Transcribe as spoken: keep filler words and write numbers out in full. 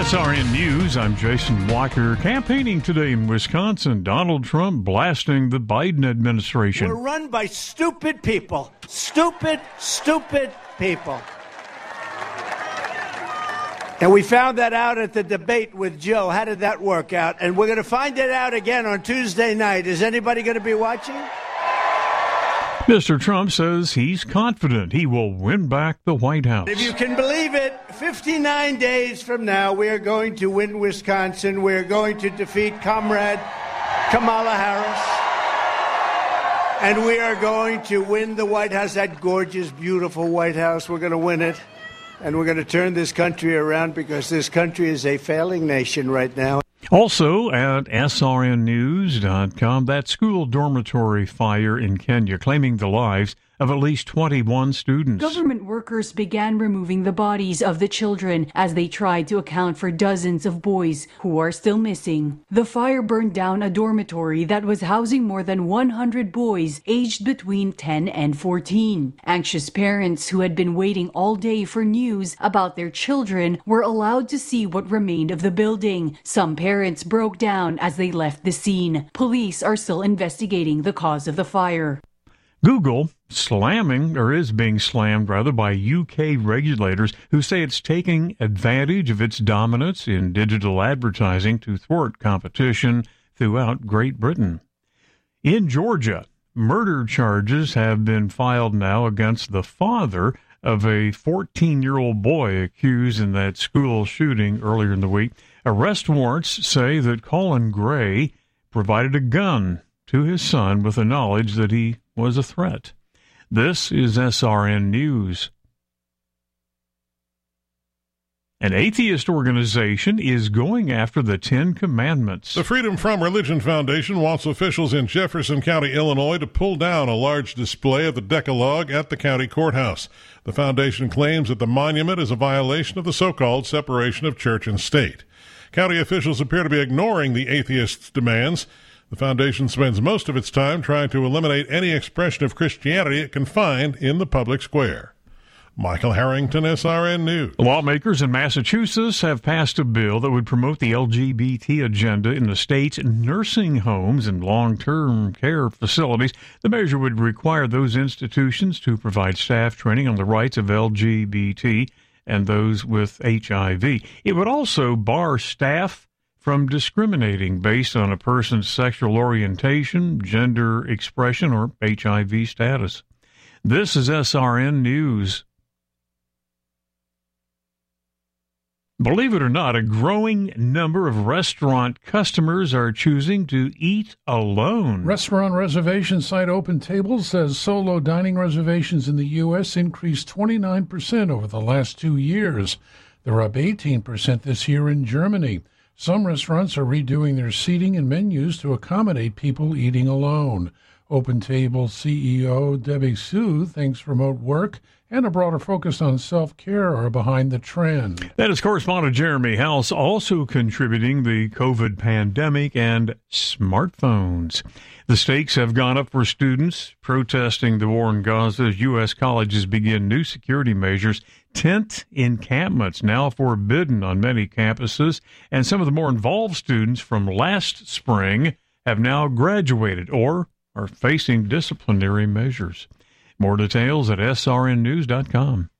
S R N News, I'm Jason Walker. Campaigning today in Wisconsin, Donald Trump blasting the Biden administration. We're run by stupid people. Stupid, stupid people. And we found that out at the debate with Joe. How did that work out? And we're going to find it out again on Tuesday night. Is anybody going to be watching? Mister Trump says he's confident he will win back the White House. If you can believe it, fifty-nine days from now, we are going to win Wisconsin. We're going to defeat Comrade Kamala Harris. And we are going to win the White House, that gorgeous, beautiful White House. We're going to win it. And we're going to turn this country around because this country is a failing nation right now. Also at S R N news dot com, that school dormitory fire in Kenya claiming the lives of at least twenty-one students. Government workers began removing the bodies of the children as they tried to account for dozens of boys who are still missing. The fire burned down a dormitory that was housing more than one hundred boys aged between ten and fourteen. Anxious parents who had been waiting all day for news about their children were allowed to see what remained of the building. Some parents broke down as they left the scene. Police are still investigating the cause of the fire. Google slamming, or is being slammed rather, by U K regulators who say it's taking advantage of its dominance in digital advertising to thwart competition throughout Great Britain. In Georgia, murder charges have been filed now against the father of a fourteen-year-old boy accused in that school shooting earlier in the week. Arrest warrants say that Colin Gray provided a gun to his son with the knowledge that he was a threat. This is S R N News. An atheist organization is going after the Ten Commandments. The Freedom From Religion Foundation wants officials in Jefferson County, Illinois, to pull down a large display of the Decalogue at the county courthouse. The foundation claims that the monument is a violation of the so-called separation of church and state. County officials appear to be ignoring the atheists' demands. The foundation spends most of its time trying to eliminate any expression of Christianity it can find in the public square. Michael Harrington, S R N News. Lawmakers in Massachusetts have passed a bill that would promote the L G B T agenda in the state's nursing homes and long-term care facilities. The measure would require those institutions to provide staff training on the rights of L G B T and those with H I V. It would also bar staff from discriminating based on a person's sexual orientation, gender expression, or H I V status. This is S R N News. Believe it or not, a growing number of restaurant customers are choosing to eat alone. Restaurant reservation site OpenTable says solo dining reservations in the U S increased twenty-nine percent over the last two years. They're up eighteen percent this year in Germany. Some restaurants are redoing their seating and menus to accommodate people eating alone. OpenTable C E O Debbie Sue thinks remote work and a broader focus on self-care are behind the trend. That is correspondent Jeremy House, also contributing the COVID pandemic and smartphones. The stakes have gone up for students protesting the war in Gaza as U S colleges begin new security measures. Tent encampments now forbidden on many campuses, and some of the more involved students from last spring have now graduated or are facing disciplinary measures. More details at S R N news dot com.